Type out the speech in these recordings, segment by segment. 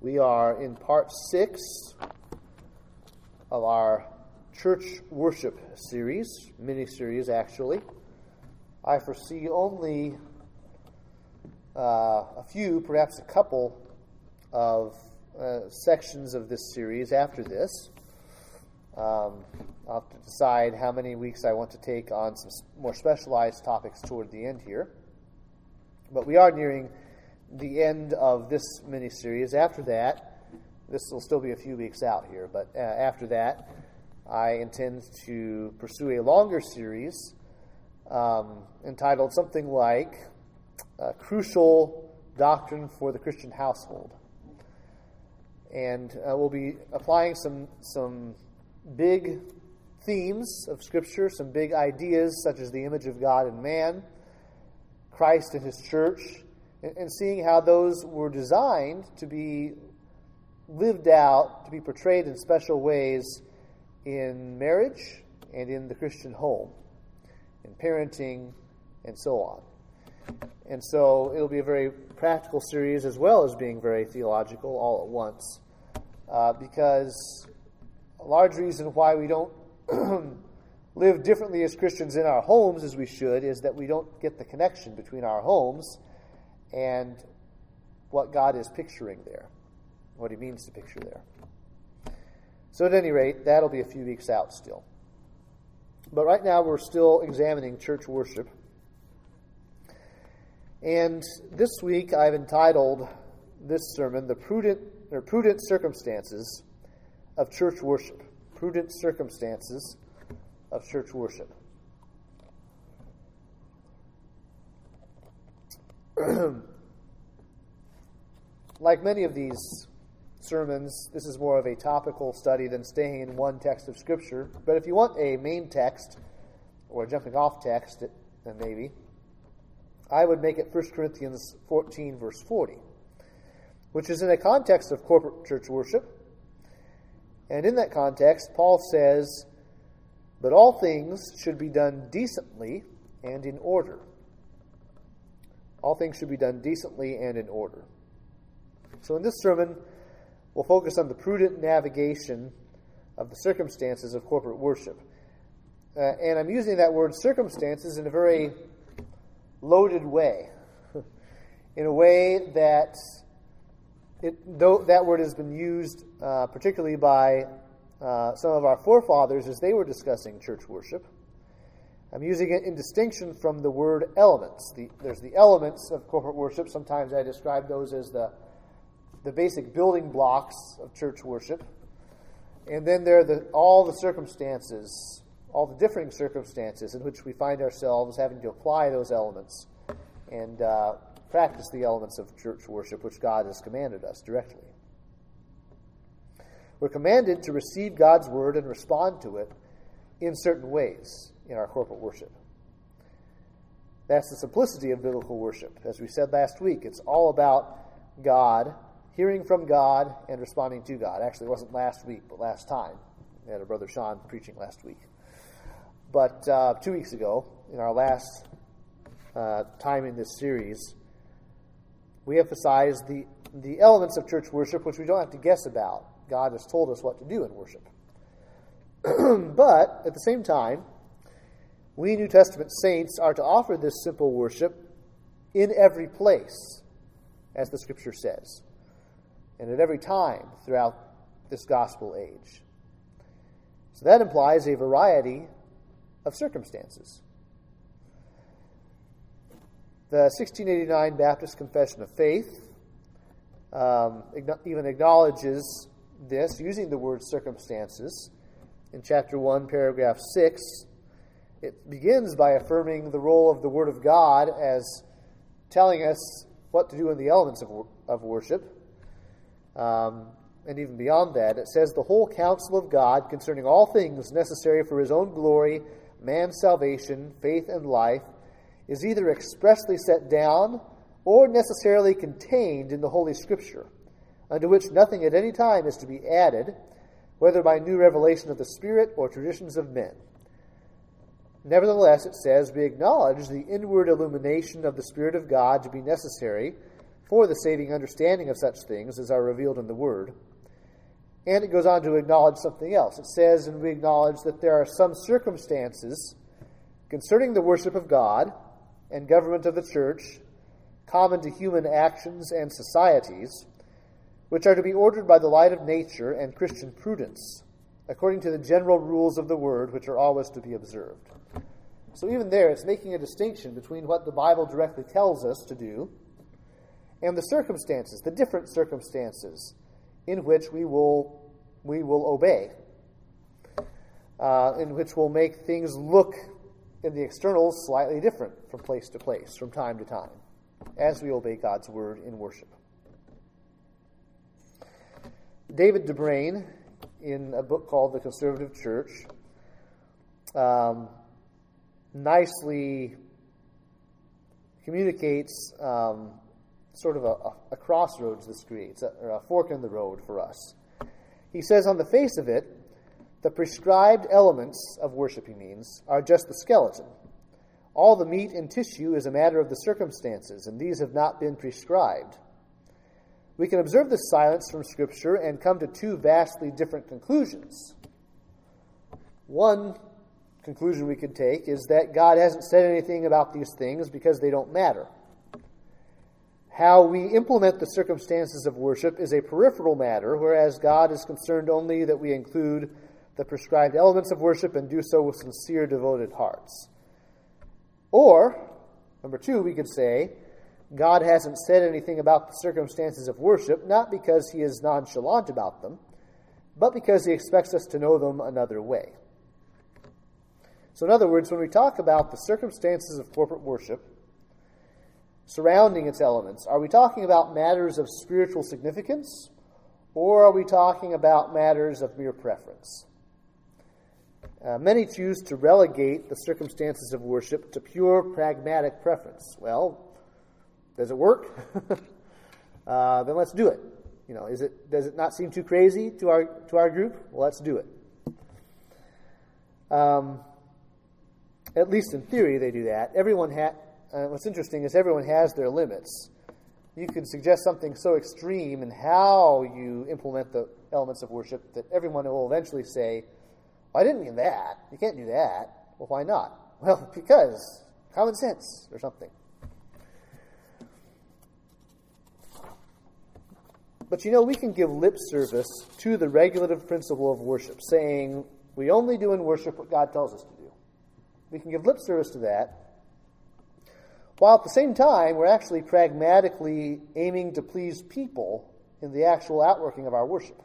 We are in part 6 of our church worship series, mini-series actually. I foresee only a few, perhaps a couple of sections of this series after this. I'll have to decide how many weeks I want to take on some more specialized topics toward the end here. But we are nearing the end of this mini-series. After that, this will still be a few weeks out here, but after that, I intend to pursue a longer series entitled something like Crucial Doctrine for the Christian Household. And we'll be applying some big themes of Scripture, some big ideas such as the image of God in man, Christ and His church, and seeing how those were designed to be lived out, to be portrayed in special ways in marriage and in the Christian home, in parenting, and so on. And so it'll be a very practical series as well as being very theological all at once, because a large reason why we don't live differently as Christians in our homes as we should is that we don't get the connection between our homes and what God is picturing there, what He means to picture there. So at any rate, that'll be a few weeks out still. But right now we're still examining church worship. And this week I've entitled this sermon, The Prudent Circumstances of Church Worship. Prudent Circumstances of Church Worship. Like many of these sermons, this is more of a topical study than staying in one text of Scripture. But if you want a main text or a jumping off text, then maybe, I would make it 1 Corinthians 14, verse 40, which is in a context of corporate church worship. And in that context, Paul says, "But all things should be done decently and in order." All things should be done decently and in order. So in this sermon, we'll focus on the prudent navigation of the circumstances of corporate worship. And I'm using that word circumstances in a very loaded way, in a way that though that word has been used particularly by some of our forefathers as they were discussing church worship. I'm using it in distinction from the word elements. There's the elements of corporate worship. Sometimes I describe those as the basic building blocks of church worship. And then there are all the circumstances, all the differing circumstances in which we find ourselves having to apply those elements and practice the elements of church worship which God has commanded us directly. We're commanded to receive God's word and respond to it in certain ways in our corporate worship. That's the simplicity of biblical worship. As we said last week, it's all about God, hearing from God, and responding to God. Actually, it wasn't last week, but last time. We had a Brother Sean preaching last week. But 2 weeks ago, in our last time in this series, we emphasized the elements of church worship which we don't have to guess about. God has told us what to do in worship. But, at the same time, we New Testament saints are to offer this simple worship in every place, as the Scripture says, and at every time throughout this gospel age. So that implies a variety of circumstances. The 1689 Baptist Confession of Faith even acknowledges this using the word circumstances. In chapter 1, paragraph 6, it begins by affirming the role of the Word of God as telling us what to do in the elements of worship. And even beyond that, it says, "The whole counsel of God concerning all things necessary for His own glory, man's salvation, faith, and life, is either expressly set down or necessarily contained in the Holy Scripture, unto which nothing at any time is to be added, whether by new revelation of the Spirit or traditions of men. Nevertheless, it says, we acknowledge the inward illumination of the Spirit of God to be necessary for the saving understanding of such things as are revealed in the Word. And it goes on to acknowledge something else. It says, and we acknowledge that there are some circumstances concerning the worship of God and government of the church, common to human actions and societies, which are to be ordered by the light of nature and Christian prudence, according to the general rules of the Word, which are always to be observed. So even there, it's making a distinction between what the Bible directly tells us to do and the circumstances, the different circumstances in which we will obey, in which will make things look in the externals slightly different from place to place, from time to time, as we obey God's Word in worship. David DeBrain, in a book called The Conservative Church, nicely communicates sort of a crossroads this creates, or a fork in the road for us. He says, on the face of it, the prescribed elements of worship, he means, are just the skeleton. All the meat and tissue is a matter of the circumstances, and these have not been prescribed. We can observe this silence from Scripture and come to two vastly different conclusions. One conclusion we could take is that God hasn't said anything about these things because they don't matter. How we implement the circumstances of worship is a peripheral matter, whereas God is concerned only that we include the prescribed elements of worship and do so with sincere, devoted hearts. Or, number two, we could say, God hasn't said anything about the circumstances of worship, not because he is nonchalant about them, but because he expects us to know them another way. So in other words, when we talk about the circumstances of corporate worship, surrounding its elements, are we talking about matters of spiritual significance, or are we talking about matters of mere preference? Many choose to relegate the circumstances of worship to pure pragmatic preference. Well, does it work? Then let's do it. Does it not seem too crazy to our group? Well, let's do it. At least in theory, they do that. What's interesting is everyone has their limits. You can suggest something so extreme in how you implement the elements of worship that everyone will eventually say, "I didn't mean that. You can't do that." Well, why not? Well, because common sense or something. But we can give lip service to the regulative principle of worship, saying we only do in worship what God tells us to do. We can give lip service to that, while at the same time we're actually pragmatically aiming to please people in the actual outworking of our worship.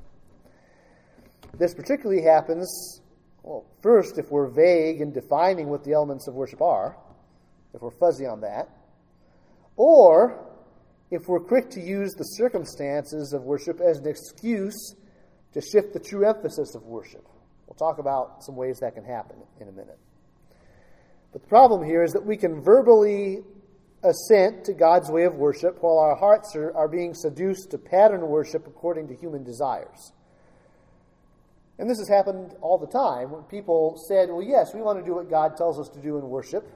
This particularly happens, first, if we're vague in defining what the elements of worship are, if we're fuzzy on that, or if we're quick to use the circumstances of worship as an excuse to shift the true emphasis of worship. We'll talk about some ways that can happen in a minute. But the problem here is that we can verbally assent to God's way of worship while our hearts are being seduced to pattern worship according to human desires. And this has happened all the time when people said, well, yes, we want to do what God tells us to do in worship,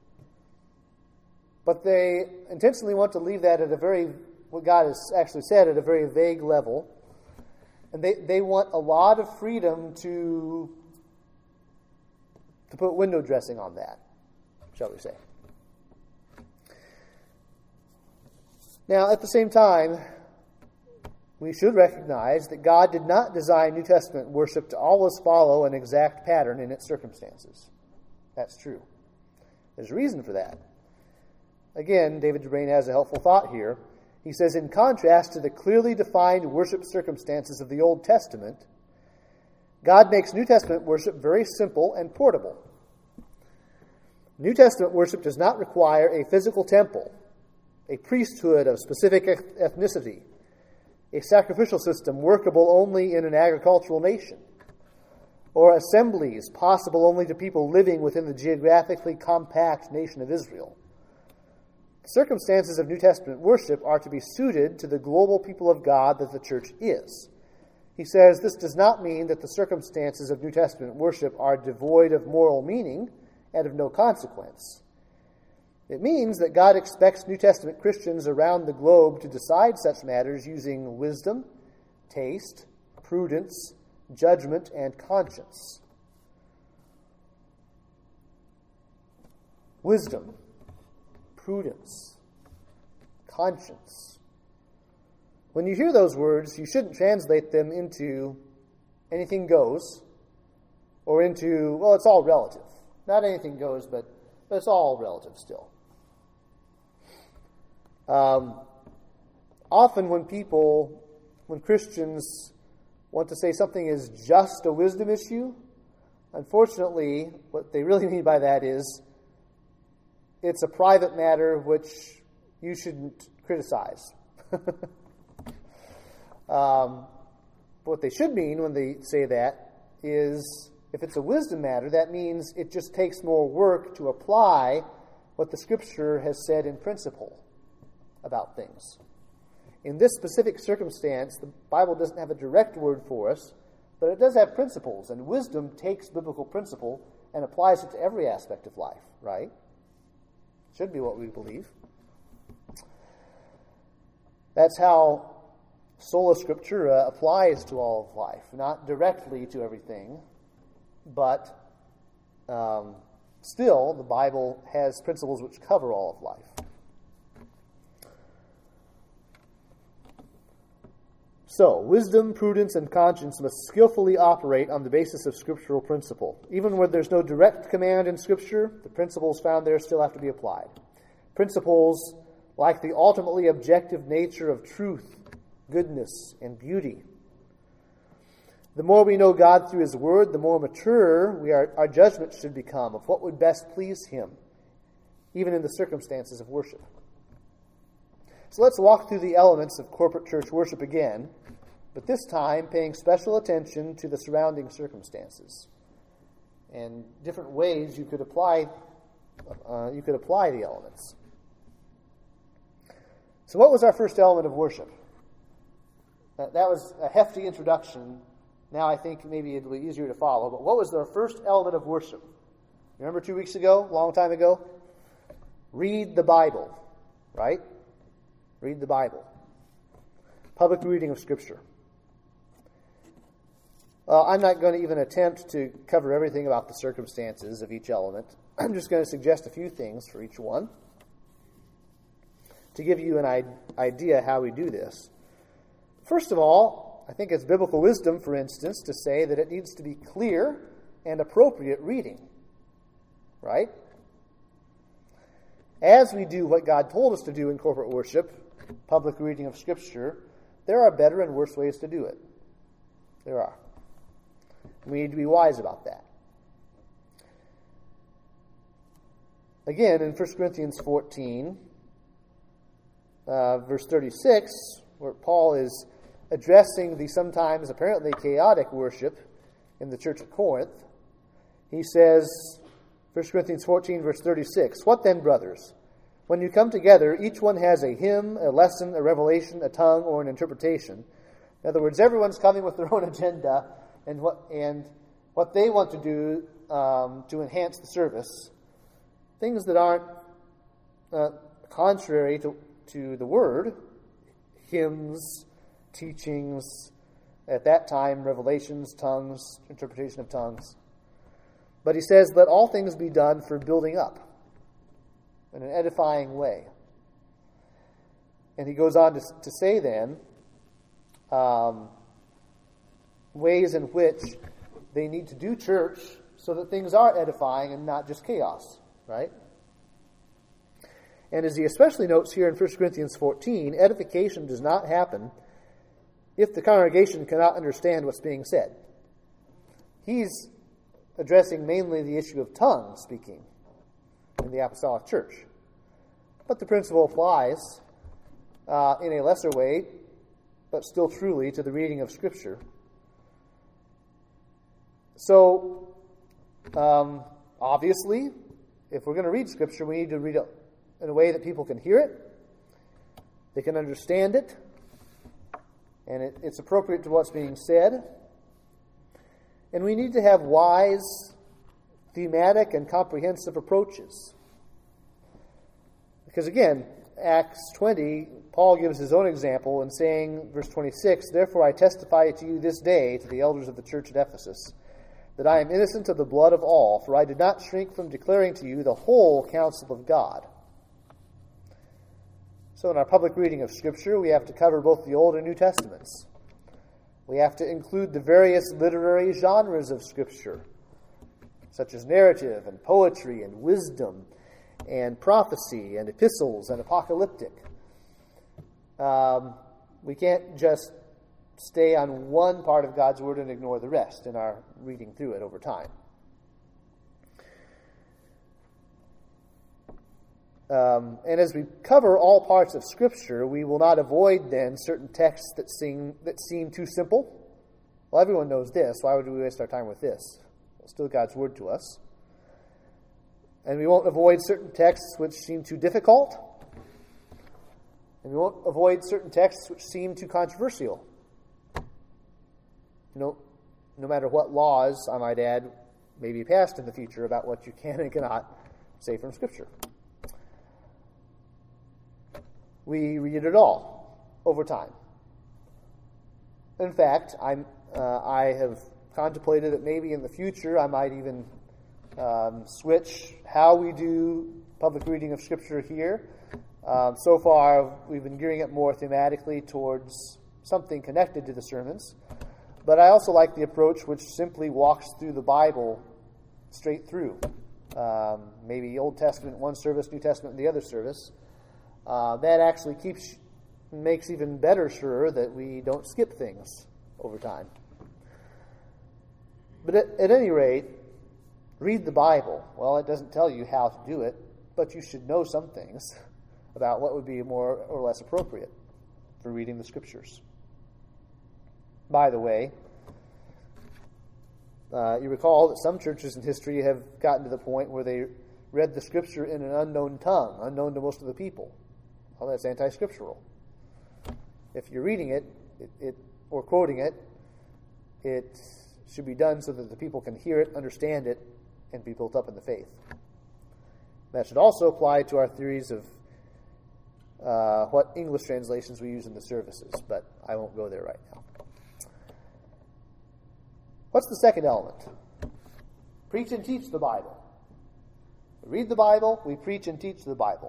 but they intentionally want to leave that at what God has actually said, at a very vague level. And they want a lot of freedom to put window dressing on that, shall we say. Now, at the same time, we should recognize that God did not design New Testament worship to always follow an exact pattern in its circumstances. That's true. There's a reason for that. Again, David DeBrain has a helpful thought here. He says, in contrast to the clearly defined worship circumstances of the Old Testament, God makes New Testament worship very simple and portable. New Testament worship does not require a physical temple, a priesthood of specific ethnicity, a sacrificial system workable only in an agricultural nation, or assemblies possible only to people living within the geographically compact nation of Israel. The circumstances of New Testament worship are to be suited to the global people of God that the church is. He says this does not mean that the circumstances of New Testament worship are devoid of moral meaning and of no consequence. It means that God expects New Testament Christians around the globe to decide such matters using wisdom, taste, prudence, judgment, and conscience. Wisdom, prudence, conscience. When you hear those words, you shouldn't translate them into anything goes or into, well, it's all relative. Not anything goes, but it's all relative still. Often when Christians want to say something is just a wisdom issue, unfortunately, what they really mean by that is it's a private matter which you shouldn't criticize. What they should mean when they say that is, if it's a wisdom matter, that means it just takes more work to apply what the Scripture has said in principle about things. In this specific circumstance, the Bible doesn't have a direct word for us, but it does have principles, and wisdom takes biblical principle and applies it to every aspect of life, right? Should be what we believe. That's how sola scriptura applies to all of life, not directly to everything, but still the Bible has principles which cover all of life. So, wisdom, prudence, and conscience must skillfully operate on the basis of scriptural principle. Even where there's no direct command in Scripture, the principles found there still have to be applied. Principles like the ultimately objective nature of truth, goodness, and beauty. The more we know God through His Word, the more mature our judgment should become of what would best please Him, even in the circumstances of worship. So let's walk through the elements of corporate church worship again, but this time paying special attention to the surrounding circumstances and different ways you could apply the elements. So what was our first element of worship? That was a hefty introduction. Now I think maybe it'll be easier to follow, but what was our first element of worship? Remember 2 weeks ago, a long time ago? Read the Bible, right? Read the Bible. Public reading of Scripture. I'm not going to even attempt to cover everything about the circumstances of each element. I'm just going to suggest a few things for each one to give you an idea how we do this. First of all, I think it's biblical wisdom, for instance, to say that it needs to be clear and appropriate reading. Right? As we do what God told us to do in corporate worship, public reading of Scripture, there are better and worse ways to do it. There are. We need to be wise about that. Again, in 1 Corinthians 14, verse 36, where Paul is addressing the sometimes apparently chaotic worship in the church at Corinth, he says, 1 Corinthians 14, verse 36, "What then, brothers? When you come together, each one has a hymn, a lesson, a revelation, a tongue, or an interpretation." In other words, everyone's coming with their own agenda and what they want to do to enhance the service. Things that aren't contrary to the Word, hymns, teachings, at that time, revelations, tongues, interpretation of tongues. But he says, let all things be done for building up in an edifying way. And he goes on to say then, ways in which they need to do church so that things are edifying and not just chaos, right? And as he especially notes here in 1 Corinthians 14, edification does not happen if the congregation cannot understand what's being said. He's addressing mainly the issue of tongue speaking in the apostolic church. But the principle applies in a lesser way, but still truly, to the reading of Scripture. So, obviously, if we're going to read Scripture, we need to read it in a way that people can hear it, they can understand it, and it's appropriate to what's being said. And we need to have wise, thematic, and comprehensive approaches. Because again, Acts 20, Paul gives his own example in saying, verse 26, "Therefore I testify to you this day, to the elders of the church at Ephesus, that I am innocent of the blood of all, for I did not shrink from declaring to you the whole counsel of God." So in our public reading of Scripture, we have to cover both the Old and New Testaments. We have to include the various literary genres of Scripture, such as narrative and poetry and wisdom and prophecy and epistles and apocalyptic. We can't just stay on one part of God's Word and ignore the rest in our reading through it over time. And as we cover all parts of Scripture, we will not avoid then certain texts that seem too simple. Well, everyone knows this. Why would we waste our time with this? It's still God's Word to us. And we won't avoid certain texts which seem too difficult. And we won't avoid certain texts which seem too controversial. No matter what laws, I might add, may be passed in the future about what you can and cannot say from Scripture. We read it all over time. In fact, I have contemplated that maybe in the future I might even switch how we do public reading of Scripture here. So far, we've been gearing it more thematically towards something connected to the sermons. But I also like the approach which simply walks through the Bible straight through. Maybe Old Testament in one service, New Testament in the other service. That actually makes even better sure that we don't skip things over time. But at any rate, read the Bible. Well, it doesn't tell you how to do it, but you should know some things about what would be more or less appropriate for reading the Scriptures. By the way, you recall that some churches in history have gotten to the point where they read the Scripture in an unknown tongue, unknown to most of the people. Well, that's anti-scriptural. If you're reading it or quoting it, it should be done so that the people can hear it, understand it, and be built up in the faith. That should also apply to our theories of what English translations we use in the services, but I won't go there right now. What's the second element? Preach and teach the Bible. We read the Bible, we preach and teach the Bible.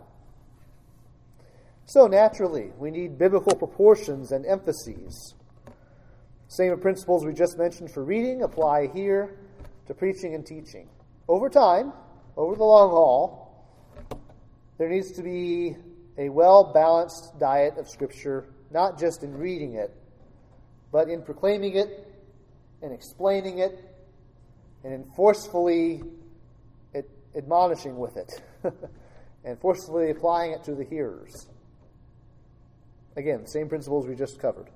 So naturally, we need biblical proportions and emphases. Same principles we just mentioned for reading apply here to preaching and teaching. Over time, over the long haul, there needs to be a well-balanced diet of Scripture, not just in reading it, but in proclaiming it, and explaining it, and in forcefully admonishing with it, and forcefully applying it to the hearers. Again, the same principles we just covered.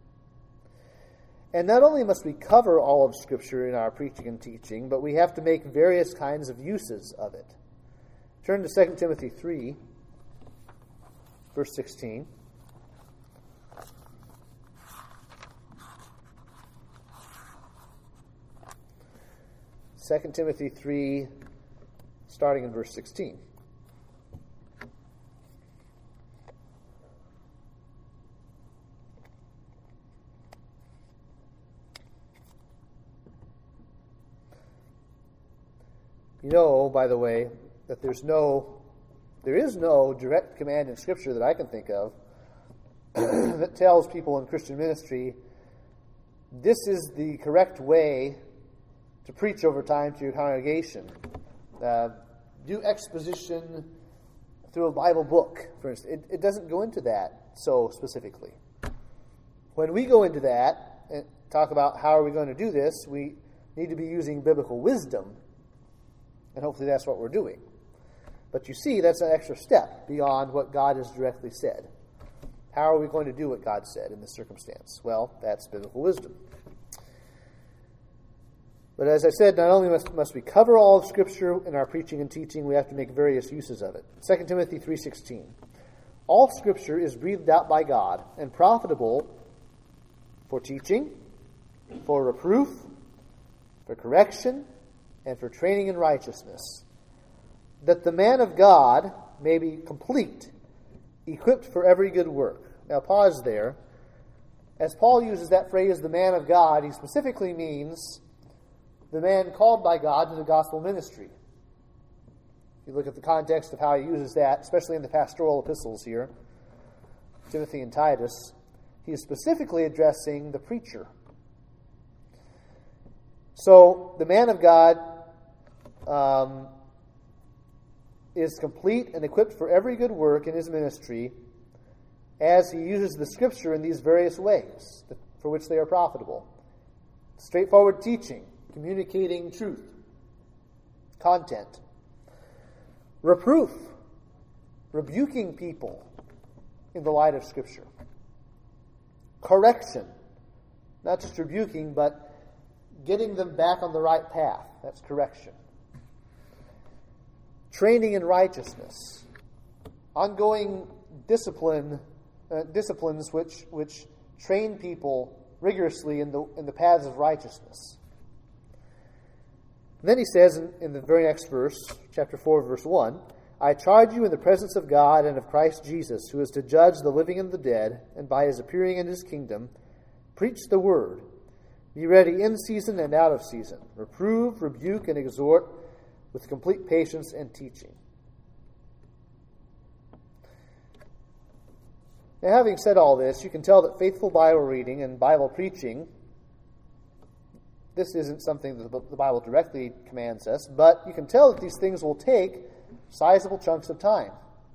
And not only must we cover all of Scripture in our preaching and teaching, but we have to make various kinds of uses of it. Turn to 2 Timothy 3, verse 16. 2 Timothy 3, starting in verse 16. You know, by the way, that there is no direct command in Scripture that I can think of that tells people in Christian ministry, this is the correct way to preach over time to your congregation. Do exposition through a Bible book, for instance. It doesn't go into that so specifically. When we go into that and talk about how are we going to do this, we need to be using biblical wisdom, and hopefully that's what we're doing. But you see, that's an extra step beyond what God has directly said. How are we going to do what God said in this circumstance? Well, that's biblical wisdom. But as I said, not only must we cover all of Scripture in our preaching and teaching, we have to make various uses of it. 2 Timothy 3:16. All Scripture is breathed out by God and profitable for teaching, for reproof, for correction, and for training in righteousness, that the man of God may be complete, equipped for every good work. Now pause there. As Paul uses that phrase, the man of God, he specifically means the man called by God to the gospel ministry. If you look at the context of how he uses that, especially in the pastoral epistles here, Timothy and Titus, he is specifically addressing the preacher. So the man of God is complete and equipped for every good work in his ministry as he uses the Scripture in these various ways for which they are profitable. Straightforward teaching, communicating truth, content. Reproof, rebuking people in the light of Scripture. Correction, not just rebuking, but getting them back on the right path. That's correction. Training in righteousness. Ongoing disciplines which train people rigorously in the paths of righteousness. And then he says in the very next verse, chapter 4, verse 1, I charge you in the presence of God and of Christ Jesus, who is to judge the living and the dead, and by his appearing in his kingdom, preach the word. Be ready in season and out of season. Reprove, rebuke, and exhort with complete patience and teaching. Now, having said all this, you can tell that faithful Bible reading and Bible preaching, this isn't something that the Bible directly commands us, but you can tell that these things will take sizable chunks of time.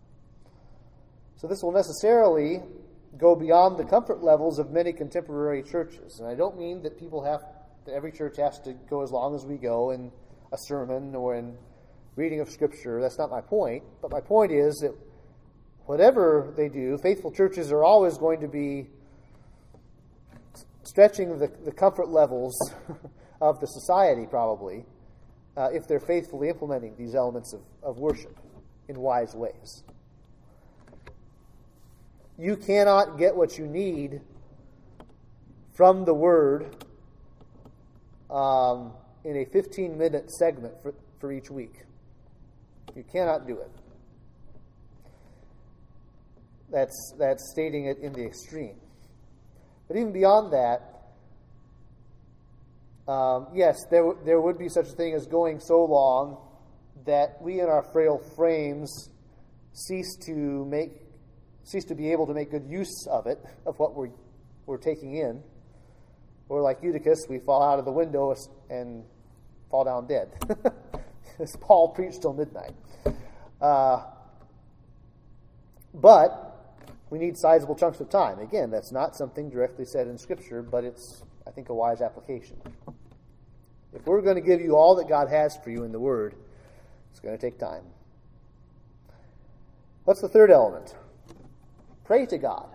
So this will necessarily go beyond the comfort levels of many contemporary churches. And I don't mean that every church has to go as long as we go in a sermon or in reading of Scripture. That's not my point. But my point is that whatever they do, faithful churches are always going to be stretching the comfort levels of the society, probably, if they're faithfully implementing these elements of worship in wise ways. You cannot get what you need from the Word in a 15-minute segment for each week. You cannot do it. That's stating it in the extreme. But even beyond that, yes, there would be such a thing as going so long that we in our frail frames cease to be able to make good use of it, of what we're taking in. Or like Eutychus, we fall out of the window and fall down dead. As Paul preached till midnight. But we need sizable chunks of time. Again, that's not something directly said in Scripture, but it's, I think, a wise application. If we're going to give you all that God has for you in the Word, it's going to take time. What's the third element? Pray to God.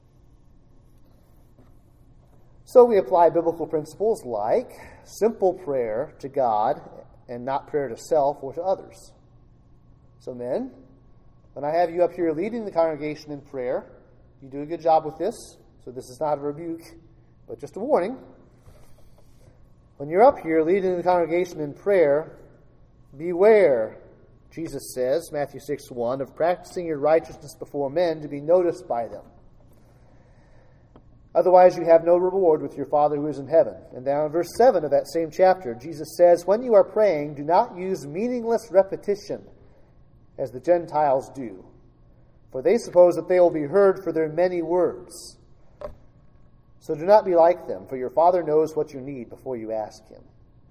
So we apply biblical principles like simple prayer to God and not prayer to self or to others. So men, when I have you up here leading the congregation in prayer, you do a good job with this, so this is not a rebuke, but just a warning. When you're up here leading the congregation in prayer, beware, Jesus says, Matthew 6:1, of practicing your righteousness before men to be noticed by them. Otherwise you have no reward with your Father who is in heaven. And now in verse 7 of that same chapter, Jesus says, when you are praying, do not use meaningless repetition as the Gentiles do, for they suppose that they will be heard for their many words. So do not be like them, for your Father knows what you need before you ask Him.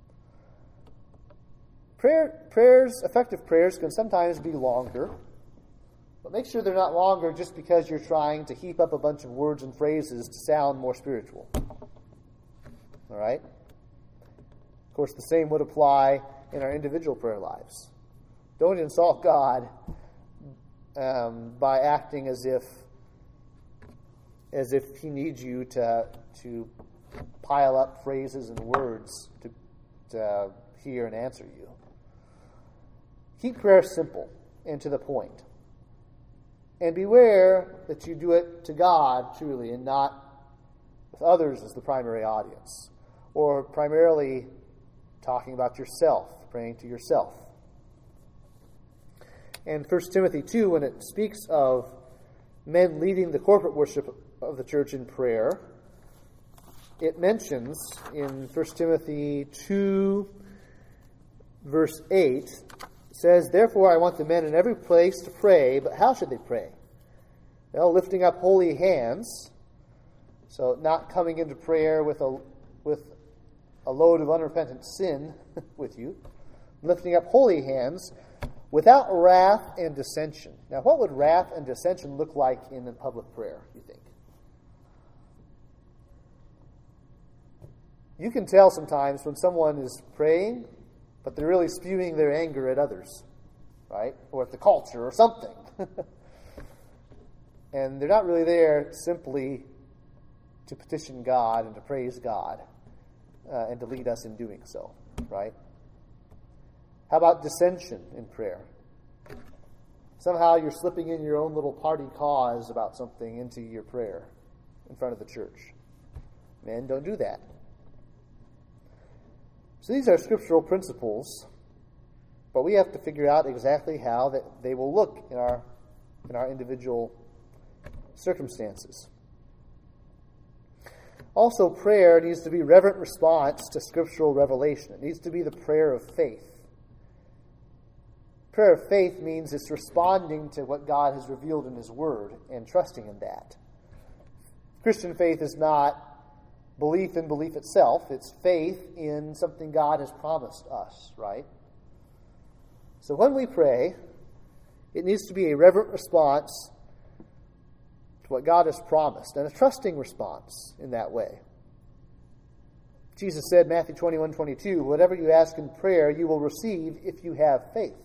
Effective prayers can sometimes be longer, but make sure they're not longer just because you're trying to heap up a bunch of words and phrases to sound more spiritual. All right? Of course, the same would apply in our individual prayer lives. Don't insult God by acting as if He needs you to pile up phrases and words to hear and answer you. Keep prayer simple and to the point. And beware that you do it to God truly and not with others as the primary audience, or primarily talking about yourself, praying to yourself. And 1 Timothy 2, when it speaks of men leading the corporate worship of the church in prayer, it mentions in 1 Timothy 2, verse 8, says, "Therefore I want the men in every place to pray," but how should they pray? Well, lifting up holy hands, so not coming into prayer with a load of unrepentant sin with you, lifting up holy hands without wrath and dissension. Now, what would wrath and dissension look like in a public prayer, you think? You can tell sometimes when someone is praying, but they're really spewing their anger at others, right? Or at the culture or something. And they're not really there simply to petition God and to praise God and to lead us in doing so, right? How about dissension in prayer? Somehow you're slipping in your own little party cause about something into your prayer in front of the church. Men, don't do that. So these are scriptural principles, but we have to figure out exactly how that they will look in our individual circumstances. Also, prayer needs to be reverent response to scriptural revelation. It needs to be the prayer of faith. Prayer of faith means it's responding to what God has revealed in His Word and trusting in that. Christian faith is not belief in belief itself. It's faith in something God has promised us, right? So when we pray, it needs to be a reverent response to what God has promised, and a trusting response in that way. Jesus said, Matthew 21:22, "Whatever you ask in prayer, you will receive if you have faith."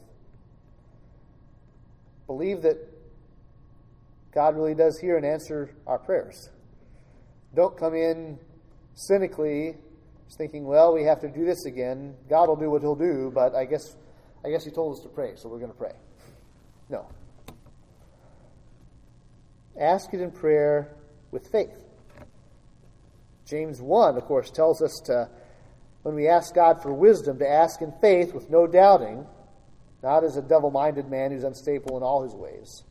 Believe that God really does hear and answer our prayers. Don't come in cynically, just thinking, well, we have to do this again. God will do what He'll do, but I guess He told us to pray, so we're going to pray. No. Ask it in prayer with faith. James 1, of course, tells us to, when we ask God for wisdom, to ask in faith with no doubting, not as a double-minded man who's unstable in all his ways.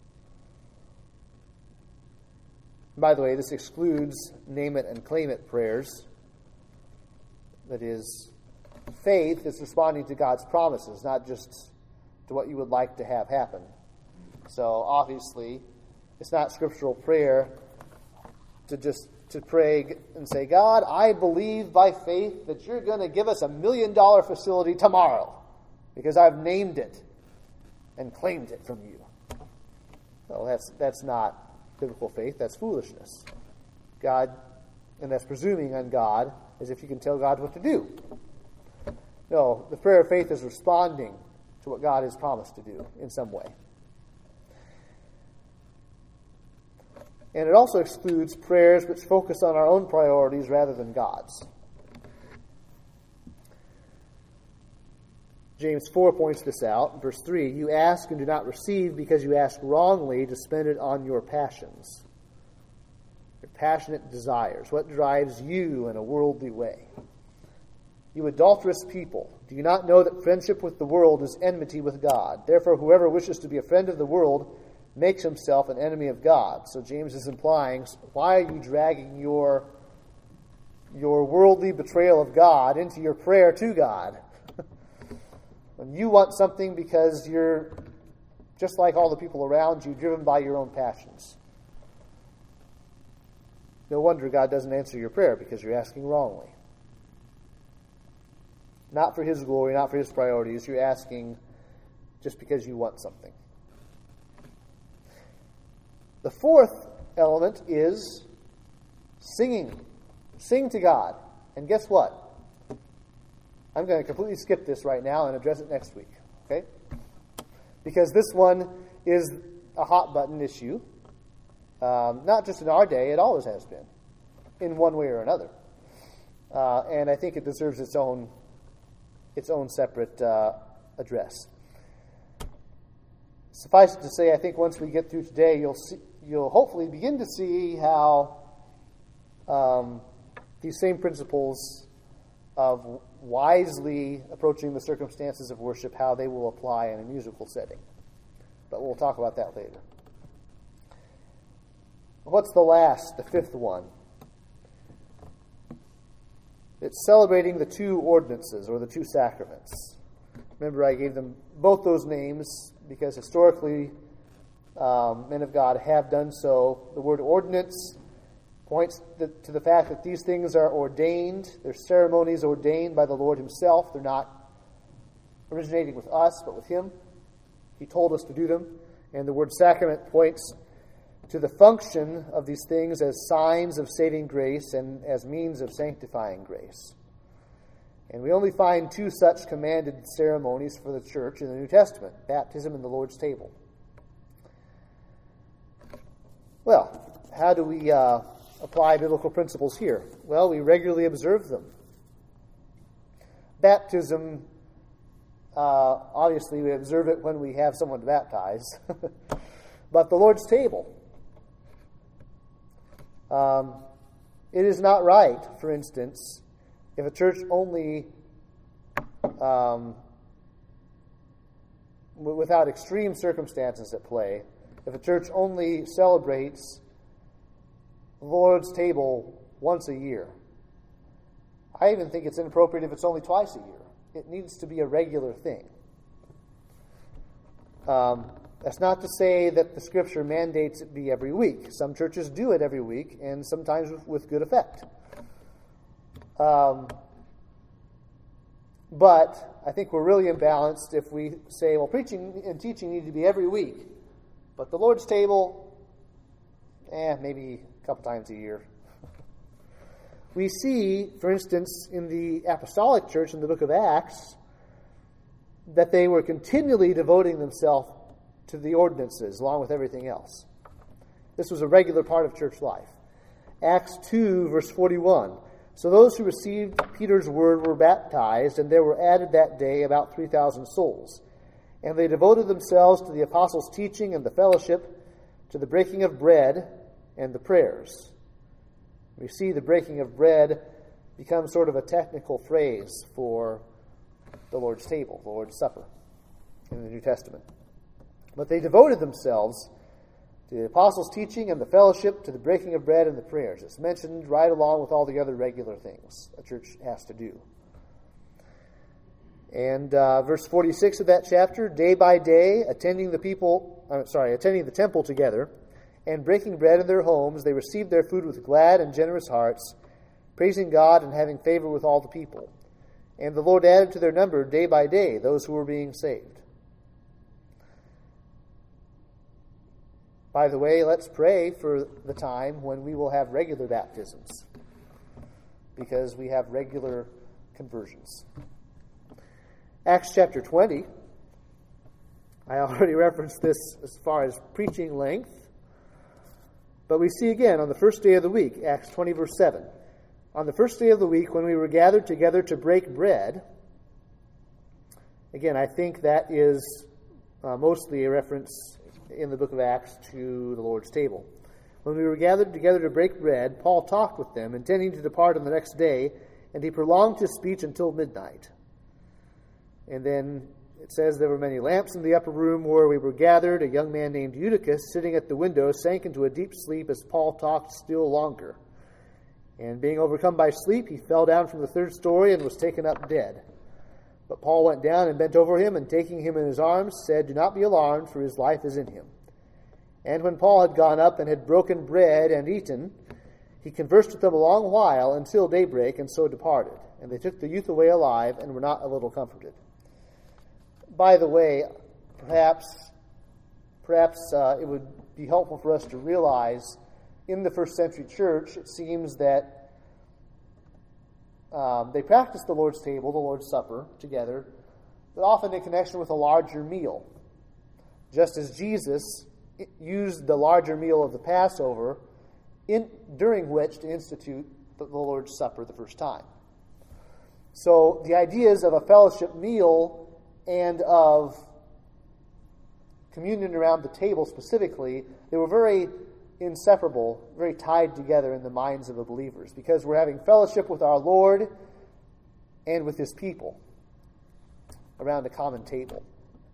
By the way, this excludes name it and claim it prayers. That is, faith is responding to God's promises, not just to what you would like to have happen. So obviously, it's not scriptural prayer to pray and say, God, I believe by faith that you're going to give us $1 million facility tomorrow because I've named it and claimed it from you. No, that's not biblical faith. That's foolishness. God, and that's presuming on God as if you can tell God what to do. No, the prayer of faith is responding to what God has promised to do in some way. And it also excludes prayers which focus on our own priorities rather than God's. James 4 points this out. Verse 3, "You ask and do not receive because you ask wrongly to spend it on your passions." Your passionate desires. What drives you in a worldly way? "You adulterous people, do you not know that friendship with the world is enmity with God? Therefore, whoever wishes to be a friend of the world makes himself an enemy of God." So James is implying, why are you dragging your worldly betrayal of God into your prayer to God? When you want something because you're just like all the people around you, driven by your own passions. No wonder God doesn't answer your prayer because you're asking wrongly. Not for His glory, not for His priorities. You're asking just because you want something. The fourth element is singing. Sing to God. And guess what? I'm going to completely skip this right now and address it next week. Okay? Because this one is a hot button issue. Not just in our day, it always has been. In one way or another. And I think it deserves its own separate address. Suffice it to say, I think once we get through today, you'll hopefully begin to see how these same principles of wisely approaching the circumstances of worship, how they will apply in a musical setting. But we'll talk about that later. What's the last, the fifth one? It's celebrating the two ordinances, or the two sacraments. Remember, I gave them both those names because historically men of God have done so. The word ordinance points to the fact that these things are ordained. They're ceremonies ordained by the Lord himself. They're not originating with us, but with him. He told us to do them. And the word sacrament points to the function of these things as signs of saving grace and as means of sanctifying grace. And we only find two such commanded ceremonies for the church in the New Testament: baptism and the Lord's table. Well, how do we apply biblical principles here? Well, we regularly observe them. Baptism, obviously we observe it when we have someone to baptize. But the Lord's table, it is not right, for instance, if a church only, without extreme circumstances at play, if a church only celebrates the Lord's table once a year. I even think it's inappropriate if it's only twice a year. It needs to be a regular thing. That's not to say that the Scripture mandates it be every week. Some churches do it every week, and sometimes with good effect. But I think we're really imbalanced if we say, well, preaching and teaching need to be every week, but the Lord's table, maybe a couple times a year. We see, for instance, in the Apostolic Church in the book of Acts, that they were continually devoting themselves to the ordinances along with everything else. This was a regular part of church life. Acts 2, verse 41. So those who received Peter's word were baptized, and there were added that day about 3,000 souls. And they devoted themselves to the apostles' teaching and the fellowship, to the breaking of bread and the prayers. We see the breaking of bread become sort of a technical phrase for the Lord's table, the Lord's Supper in the New Testament. But they devoted themselves to the apostles' teaching and the fellowship, to the breaking of bread and the prayers. It's mentioned right along with all the other regular things a church has to do. And verse 46 of that chapter, day by day, attending the temple together, and breaking bread in their homes, they received their food with glad and generous hearts, praising God and having favor with all the people. And the Lord added to their number day by day those who were being saved. By the way, let's pray for the time when we will have regular baptisms, because we have regular conversions. Acts chapter 20. I already referenced this as far as preaching length. But we see again on the first day of the week, Acts 20, verse 7. On the first day of the week, when we were gathered together to break bread, again, I think that is mostly a reference in the book of Acts to the Lord's table. When we were gathered together to break bread, Paul talked with them, intending to depart on the next day, and he prolonged his speech until midnight. And then it says there were many lamps in the upper room where we were gathered. A young man named Eutychus, sitting at the window, sank into a deep sleep as Paul talked still longer. And being overcome by sleep, he fell down from the third story and was taken up dead. But Paul went down and bent over him, and taking him in his arms, said, "Do not be alarmed, for his life is in him." And when Paul had gone up and had broken bread and eaten, he conversed with them a long while until daybreak, and so departed. And they took the youth away alive, and were not a little comforted. By the way, perhaps it would be helpful for us to realize in the first century church, it seems that they practiced the Lord's table, the Lord's Supper, together, but often in connection with a larger meal. Just as Jesus used the larger meal of the Passover, during which to institute the Lord's Supper the first time. So the ideas of a fellowship meal and of communion around the table specifically, they were very inseparable, very tied together in the minds of the believers, because we're having fellowship with our Lord and with his people around a common table.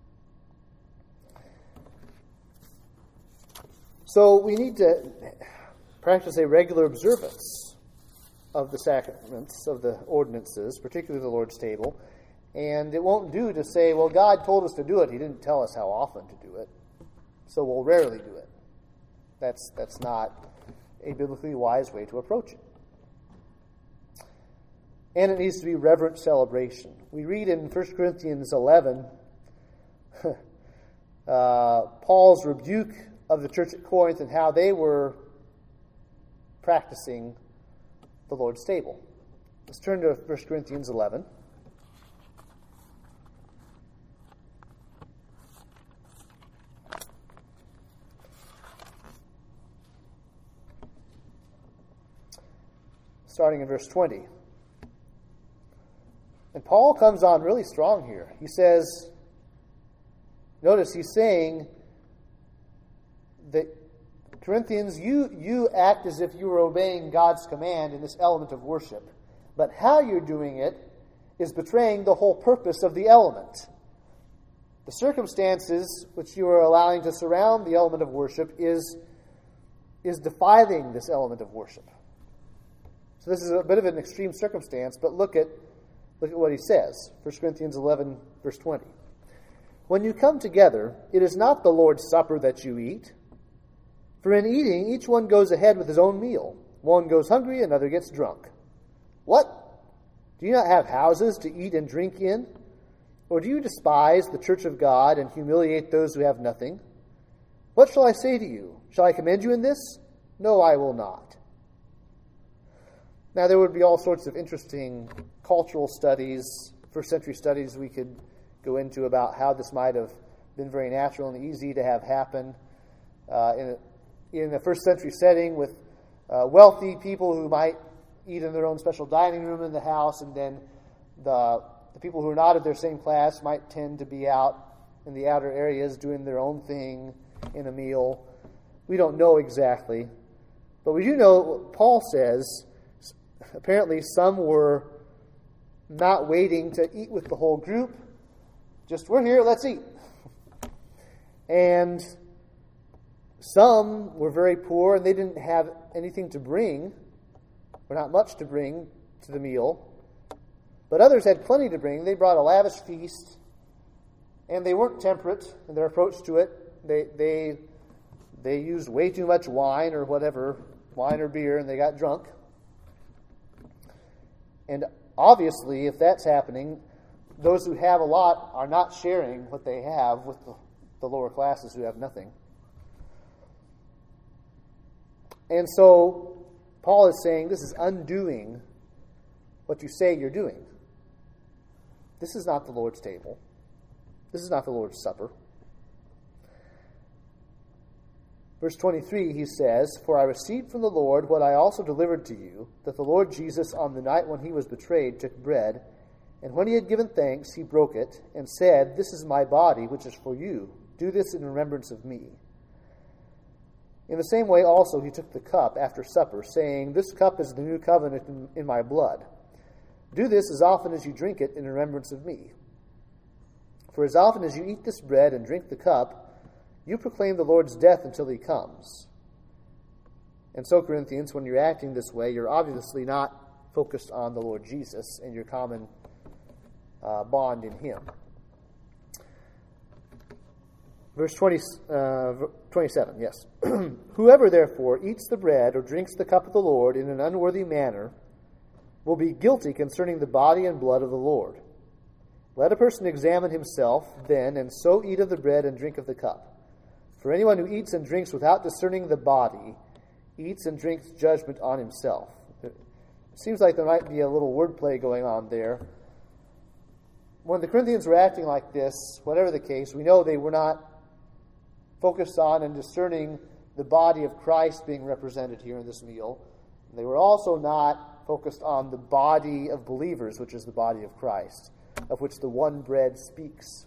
So we need to practice a regular observance of the sacraments, of the ordinances, particularly the Lord's table. And it won't do to say, well, God told us to do it. He didn't tell us how often to do it, so we'll rarely do it. That's not a biblically wise way to approach it. And it needs to be reverent celebration. We read in 1 Corinthians 11 Paul's rebuke of the church at Corinth and how they were practicing the Lord's table. Let's turn to 1 Corinthians 11. Starting in verse 20. And Paul comes on really strong here. He says, notice he's saying that, Corinthians, you act as if you were obeying God's command in this element of worship. But how you're doing it is betraying the whole purpose of the element. The circumstances which you are allowing to surround the element of worship is defiling this element of worship. So this is a bit of an extreme circumstance, but look at what he says. 1 Corinthians 11, verse 20. When you come together, it is not the Lord's Supper that you eat. For in eating, each one goes ahead with his own meal. One goes hungry, another gets drunk. What? Do you not have houses to eat and drink in? Or do you despise the church of God and humiliate those who have nothing? What shall I say to you? Shall I commend you in this? No, I will not. Now, there would be all sorts of interesting cultural studies, first century studies we could go into about how this might have been very natural and easy to have happen in a first century setting with wealthy people who might eat in their own special dining room in the house, and then the people who are not of their same class might tend to be out in the outer areas doing their own thing in a meal. We don't know exactly, but we do know Paul says apparently some were not waiting to eat with the whole group. Just, we're here, let's eat. And some were very poor and they didn't have anything to bring, or not much to bring to the meal. But others had plenty to bring. They brought a lavish feast, and they weren't temperate in their approach to it. They used way too much wine or whatever, wine or beer, and they got drunk. And obviously, if that's happening, those who have a lot are not sharing what they have with the lower classes who have nothing. And so, Paul is saying this is undoing what you say you're doing. This is not the Lord's table. This is not the Lord's Supper. Verse 23, he says, For I received from the Lord what I also delivered to you, that the Lord Jesus, on the night when he was betrayed, took bread, and when he had given thanks, he broke it, and said, This is my body, which is for you. Do this in remembrance of me. In the same way also he took the cup after supper, saying, This cup is the new covenant in my blood. Do this as often as you drink it in remembrance of me. For as often as you eat this bread and drink the cup, you proclaim the Lord's death until he comes. And so, Corinthians, when you're acting this way, you're obviously not focused on the Lord Jesus and your common bond in him. Verse 27, yes. Whoever, therefore, eats the bread or drinks the cup of the Lord in an unworthy manner will be guilty concerning the body and blood of the Lord. Let a person examine himself then, and so eat of the bread and drink of the cup. For anyone who eats and drinks without discerning the body eats and drinks judgment on himself. It seems like there might be a little wordplay going on there. When the Corinthians were acting like this, whatever the case, we know they were not focused on and discerning the body of Christ being represented here in this meal. They were also not focused on the body of believers, which is the body of Christ, of which the one bread speaks.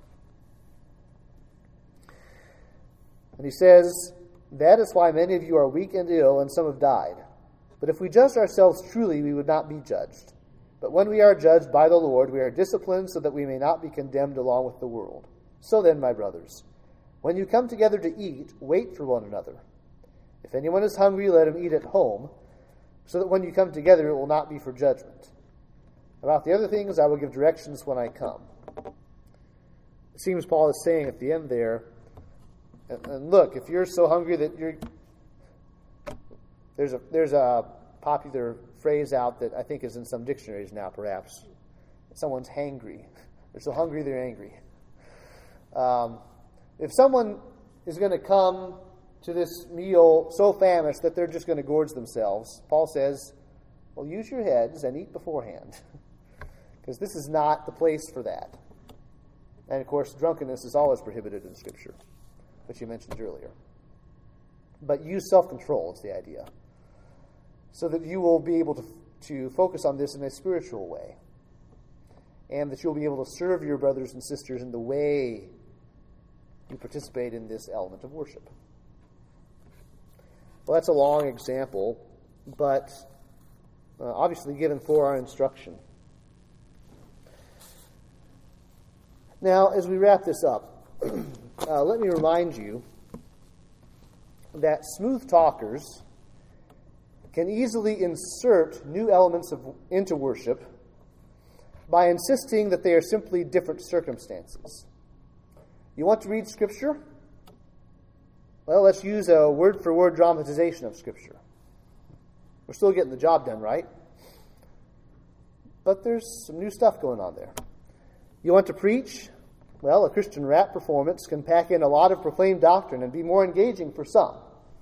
And he says, That is why many of you are weak and ill, and some have died. But if we judged ourselves truly, we would not be judged. But when we are judged by the Lord, we are disciplined so that we may not be condemned along with the world. So then, my brothers, when you come together to eat, wait for one another. If anyone is hungry, let him eat at home, so that when you come together it will not be for judgment. About the other things I will give directions when I come. It seems Paul is saying at the end there, and look, if you're so hungry that there's a popular phrase out that I think is in some dictionaries now, perhaps. Someone's hangry. They're so hungry they're angry. If someone is going to come to this meal so famished that they're just going to gorge themselves, Paul says, well, use your heads and eat beforehand, because this is not the place for that. And, of course, drunkenness is always prohibited in Scripture, which you mentioned earlier. But use self-control is the idea, so that you will be able to focus on this in a spiritual way, and that you'll be able to serve your brothers and sisters in the way you participate in this element of worship. Well, that's a long example, but obviously given for our instruction. Now, as we wrap this up, let me remind you that smooth talkers can easily insert new elements into worship by insisting that they are simply different circumstances. You want to read Scripture? Well, let's use a word-for-word dramatization of Scripture. We're still getting the job done, right? But there's some new stuff going on there. You want to preach? Well, a Christian rap performance can pack in a lot of proclaimed doctrine and be more engaging for some.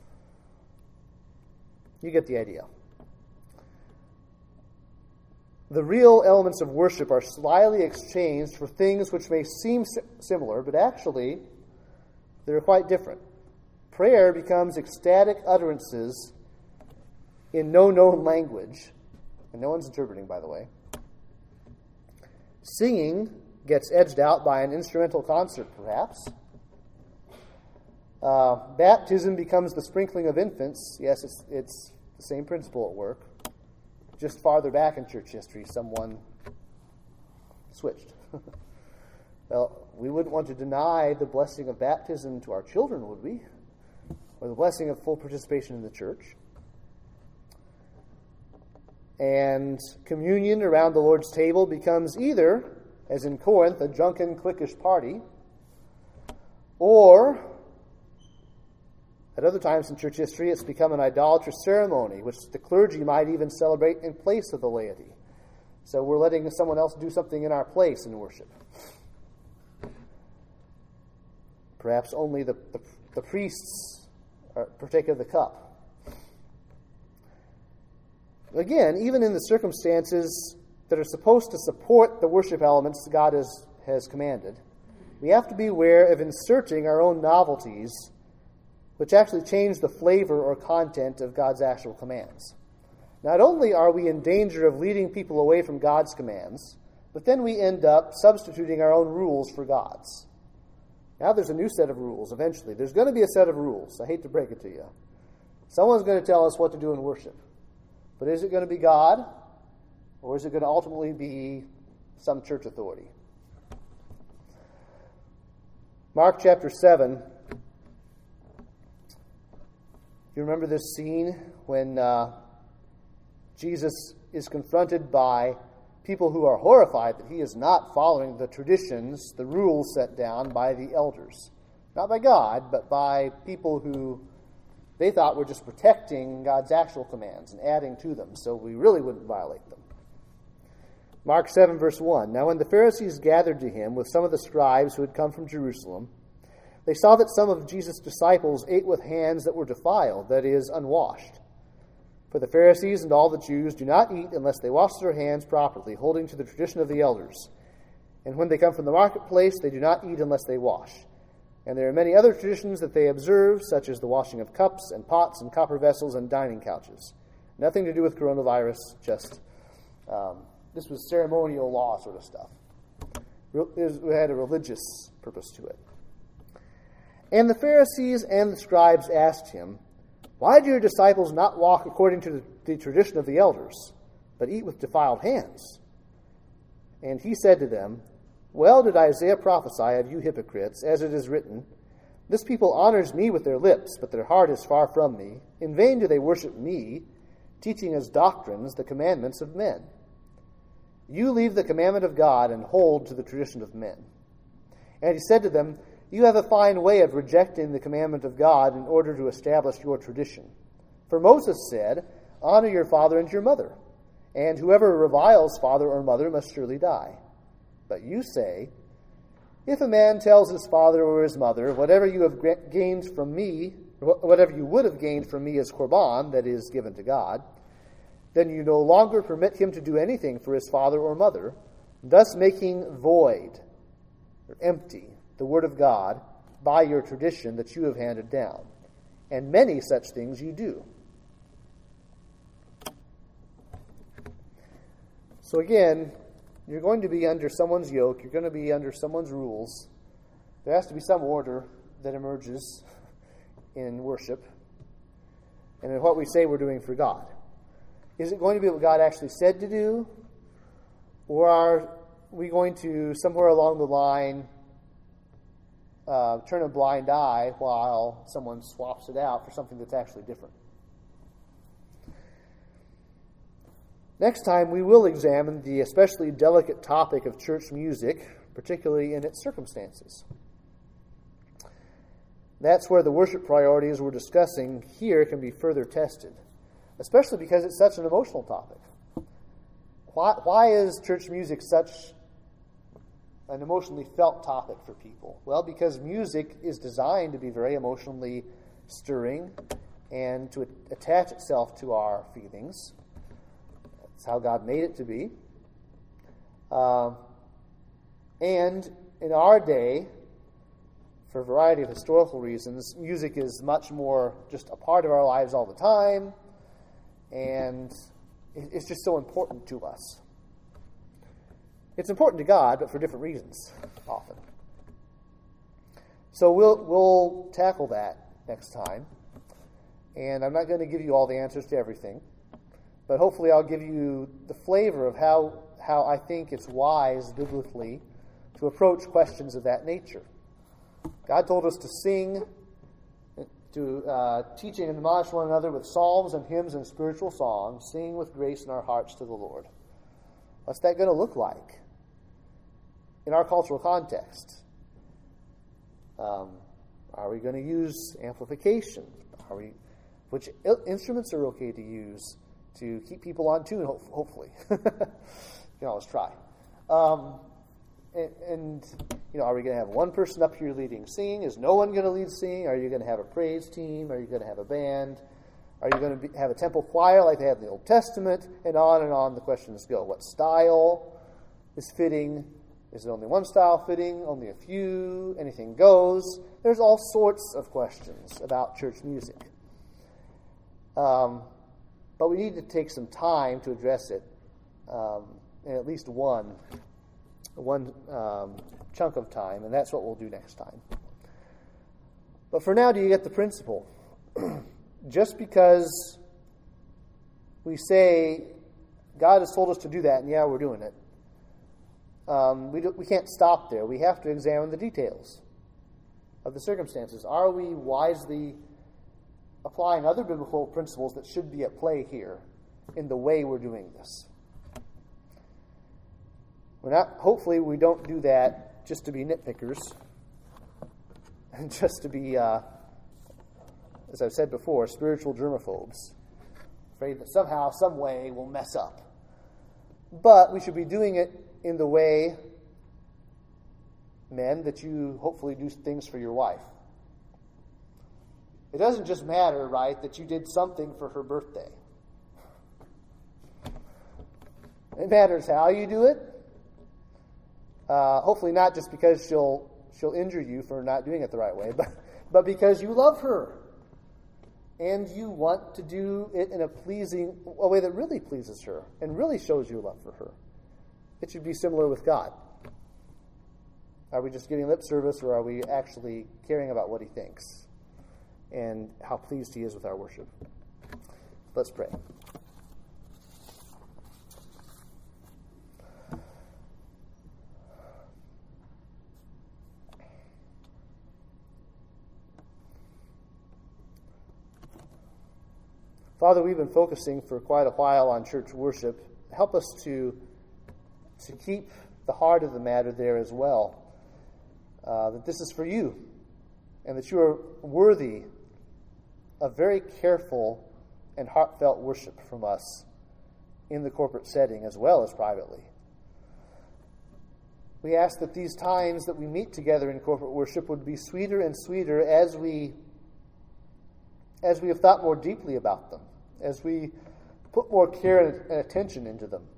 You get the idea. The real elements of worship are slyly exchanged for things which may seem similar, but actually they're quite different. Prayer becomes ecstatic utterances in no known language, and no one's interpreting, by the way. Singing gets edged out by an instrumental concert, perhaps. Baptism becomes the sprinkling of infants. Yes, it's the same principle at work. Just farther back in church history, someone switched. Well, we wouldn't want to deny the blessing of baptism to our children, would we? Or the blessing of full participation in the church. And communion around the Lord's table becomes either, as in Corinth, a drunken, cliquish party, or, at other times in church history, it's become an idolatrous ceremony, which the clergy might even celebrate in place of the laity. So we're letting someone else do something in our place in worship. Perhaps only the priests partake of the cup. Again, even in the circumstances that are supposed to support the worship elements God has commanded, we have to be aware of inserting our own novelties, which actually change the flavor or content of God's actual commands. Not only are we in danger of leading people away from God's commands, but then we end up substituting our own rules for God's. Now there's a new set of rules eventually. There's going to be a set of rules. I hate to break it to you. Someone's going to tell us what to do in worship. But is it going to be God, or is it going to ultimately be some church authority? Mark chapter 7. You remember this scene when Jesus is confronted by people who are horrified that he is not following the traditions, the rules set down by the elders. Not by God, but by people who they thought were just protecting God's actual commands and adding to them, so we really wouldn't violate them. Mark 7, verse 1. Now when the Pharisees gathered to him with some of the scribes who had come from Jerusalem, they saw that some of Jesus' disciples ate with hands that were defiled, that is, unwashed. For the Pharisees and all the Jews do not eat unless they wash their hands properly, holding to the tradition of the elders. And when they come from the marketplace, they do not eat unless they wash. And there are many other traditions that they observe, such as the washing of cups and pots and copper vessels and dining couches. Nothing to do with coronavirus, just this was ceremonial law sort of stuff. It had a religious purpose to it. And the Pharisees and the scribes asked him, "Why do your disciples not walk according to the tradition of the elders, but eat with defiled hands?" And he said to them, "Well did Isaiah prophesy of you hypocrites, as it is written, This people honors me with their lips, but their heart is far from me. In vain do they worship me, teaching as doctrines the commandments of men. You leave the commandment of God and hold to the tradition of men. And he said to them, You have a fine way of rejecting the commandment of God in order to establish your tradition. For Moses said, Honor your father and your mother, and whoever reviles father or mother must surely die. But you say, If a man tells his father or his mother, whatever you have gained from me, whatever you would have gained from me is korban, that is, given to God, then you no longer permit him to do anything for his father or mother, thus making void, or empty, the word of God by your tradition that you have handed down. And many such things you do. So again, you're going to be under someone's yoke. You're going to be under someone's rules. There has to be some order that emerges in worship and in what we say we're doing for God. Is it going to be what God actually said to do? Or are we going to, somewhere along the line, turn a blind eye while someone swaps it out for something that's actually different? Next time, we will examine the especially delicate topic of church music, particularly in its circumstances. That's where the worship priorities we're discussing here can be further tested, especially because it's such an emotional topic. Why is church music such an emotionally felt topic for people? Well, because music is designed to be very emotionally stirring and to attach itself to our feelings. That's how God made it to be. And in our day, for a variety of historical reasons, music is much more just a part of our lives all the time, and it's just so important to us. It's important to God, but for different reasons, often. So we'll tackle that next time. And I'm not going to give you all the answers to everything, but hopefully I'll give you the flavor of how I think it's wise biblically to approach questions of that nature. God told us to sing, to teach and admonish one another with psalms and hymns and spiritual songs, sing with grace in our hearts to the Lord. What's that going to look like in our cultural context? Are we going to use amplification? Which instruments are okay to use to keep people on tune, hopefully? You can always try. And are we going to have one person up here leading singing? Is no one going to lead singing? Are you going to have a praise team? Are you going to have a band? Are you going to have a temple choir like they had in the Old Testament? And on the questions go. What style is fitting? Is it only one style fitting? Only a few? Anything goes? There's all sorts of questions about church music. But we need to take some time to address it in at least one chunk of time, and that's what we'll do next time. But for now, do you get the principle? Just because we say God has told us to do that, and yeah, we're doing it, we can't stop there. We have to examine the details of the circumstances. Are we wisely applying other biblical principles that should be at play here in the way we're doing this? Hopefully we don't do that just to be nitpickers and just to be, as I've said before, spiritual germaphobes, afraid that somehow, some way, we'll mess up. But we should be doing it in the way, men, that you hopefully do things for your wife. It doesn't just matter, right, that you did something for her birthday. It matters how you do it. Hopefully not just because she'll injure you for not doing it the right way, but because you love her. And you want to do it in a way that really pleases her and really shows your love for her. It should be similar with God. Are we just giving lip service, or are we actually caring about what he thinks and how pleased he is with our worship? Let's pray. Father, we've been focusing for quite a while on church worship. Help us to keep the heart of the matter there as well. That this is for you, and that you are worthy of very careful and heartfelt worship from us in the corporate setting as well as privately. We ask that these times that we meet together in corporate worship would be sweeter and sweeter as we have thought more deeply about them, as we put more care and attention into them.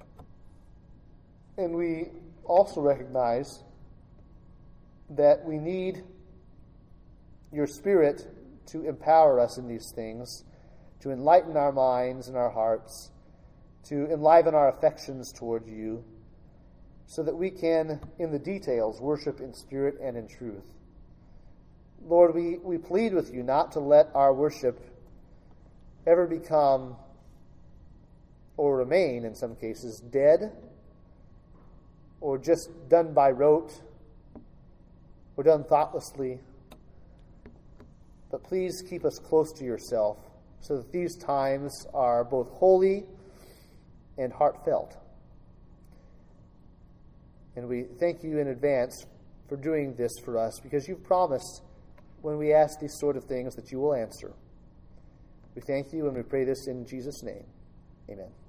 And we also recognize that we need your Spirit to empower us in these things, to enlighten our minds and our hearts, to enliven our affections toward you, so that we can, in the details, worship in spirit and in truth. Lord, we plead with you not to let our worship ever become, or remain in some cases, dead, or just done by rote, or done thoughtlessly. But please keep us close to yourself so that these times are both holy and heartfelt. And we thank you in advance for doing this for us, because you've promised when we ask these sort of things that you will answer. We thank you and we pray this in Jesus' name. Amen.